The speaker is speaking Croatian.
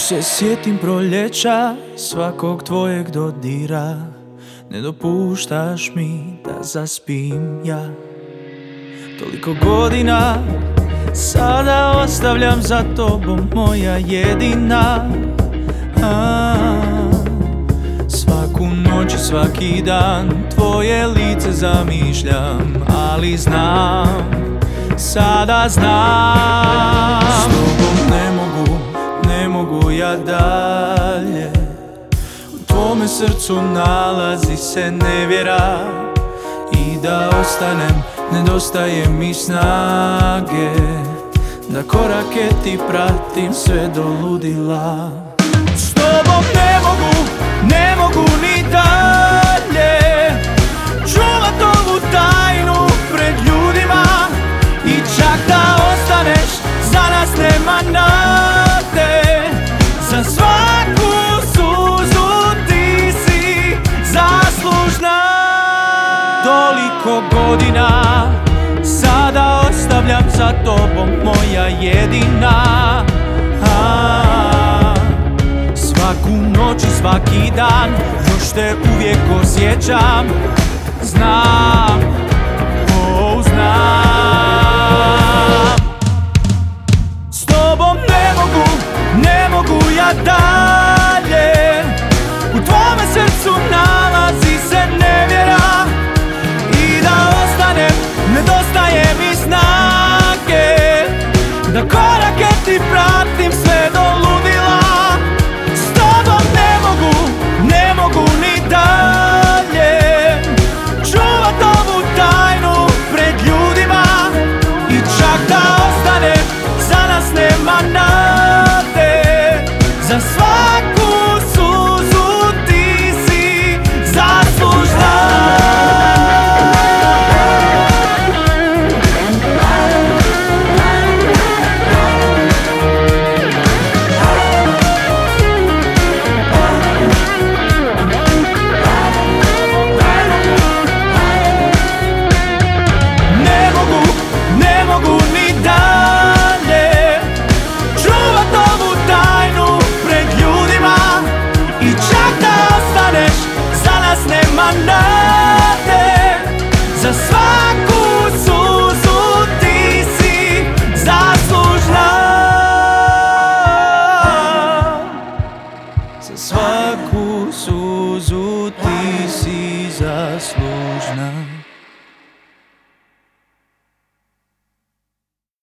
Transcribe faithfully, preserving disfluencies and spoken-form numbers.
se sjetim proljeća, svakog tvojeg dodira. Ne dopuštaš mi da zaspim ja. Toliko godina sada ostavljam za tobom, moja jedina. A, svaku noć i svaki dan tvoje lice zamišljam, ali znam, sada znam. S tobom ne mogu, ne mogu ja dalje. U tvome srcu nalazi se nevjera. I da ostanem, nedostaje mi snage, da korake ti pratim sve do ludila. S tobom ne mogu, ne mogu ni dalje čuvat ovu tajnu pred ljudima. I čak da ostaneš, za nas nema nade. Za svaku suzu ti si zaslužna. Toliko godina sada ostavljam za tobom, moja jedina. A, svaku noć i svaki dan još te uvijek osjećam. Znam, oh znam. S tobom ne mogu, ne mogu ja dalje. U tvome srcu nalazi se nevjera. Nedostaje mi snage, da korake ti pratim sve do ludila. S tobom ne mogu, ne mogu ni dalje čuvat ovu tajnu pred ljudima. I čak da ostane, za nas nema nade. Za svaku suzu ti si zaslužna. Nema nade, za svaku suzu ti si zaslužna. Za svaku suzu ti si zaslužna.